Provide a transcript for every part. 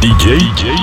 DJ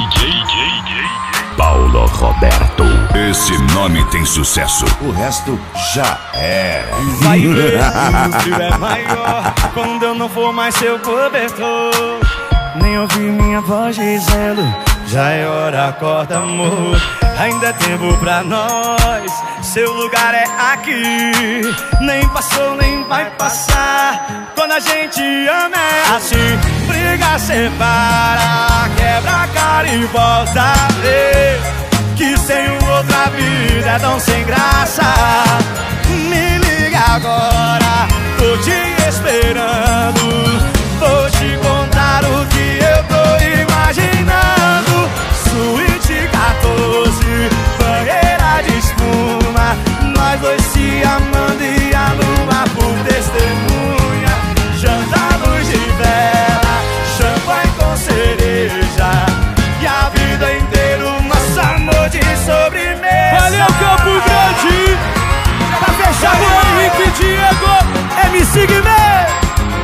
Paulo Roberto. Esse nome tem sucesso, o resto já é. Vai ver, o frio é maior quando eu não for mais seu cobertor. Nem ouvir minha voz dizendo, já é hora, acorda amor. Ainda é tempo pra nós, seu lugar é aqui. Nem passou, nem vai passar. Quando a gente ama é assim. Briga, separa, quebra a cara e volta a ver que sem outra vida é tão sem graça. Me liga agora, tô te esperando. Vou te contar o que eu tô imaginando. Suíte 14, banheira de espuma, nós dois se amando e a lua por testemunha. Janta luz de vela, champanhe com cereja, e a vida inteira o nosso amor de sobremesa. Valeu, Campo Grande! Pra fechar com Henrique Diego, MC Guimê!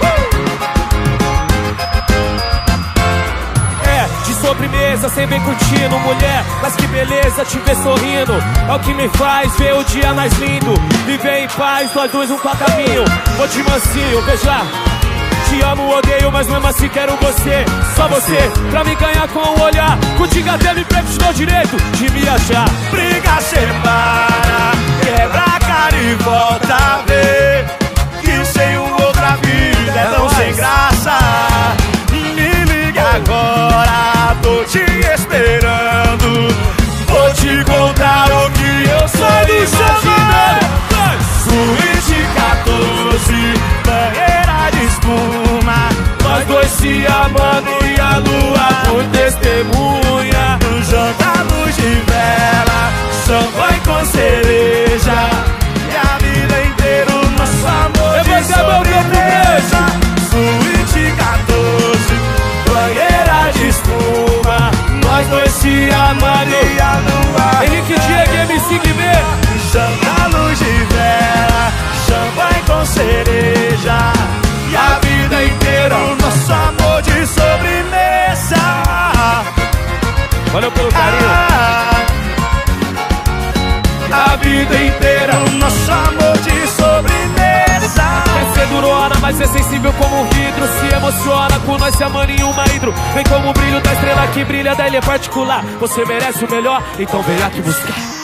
Sobremesa, sem bem curtindo, mulher, mas que beleza te ver sorrindo. É o que me faz ver o dia mais lindo. Viver em paz, nós dois um pra caminho. Vou de mansinho, veja. Te amo, odeio, mas mesmo assim quero você. Só você, pra me ganhar com o olhar. Contigo até me prego, te dou direito de me achar. Briga, separa, quebra a cara e volta a ver que sem outra vida é tão sem graça. Me liga agora, tô te esperando. Vou te contar o que eu sou imaginando. Suíte 14, banheira de espuma, nós dois se amando e a lua por testemunha. Janta luz de vela, champanhe com cereja, e a vida inteira o nosso amor de sobremesa. Suíte 14, banheira de espuma, nós dois se amando e a lua. Henrique Diego, MC Guimê. Janta luz de vela, champanhe com cereja, e a vida inteira o nosso amor de sobremesa. Valeu pelo carinho. A vida inteira o nosso amor de sobremesa. Quer ser durona, mas é sensível como um vidro. Se emociona com nós se amando em uma hidro. Vem como o brilho da estrela que brilha da ilha particular. Você merece o melhor, então vem aqui buscar.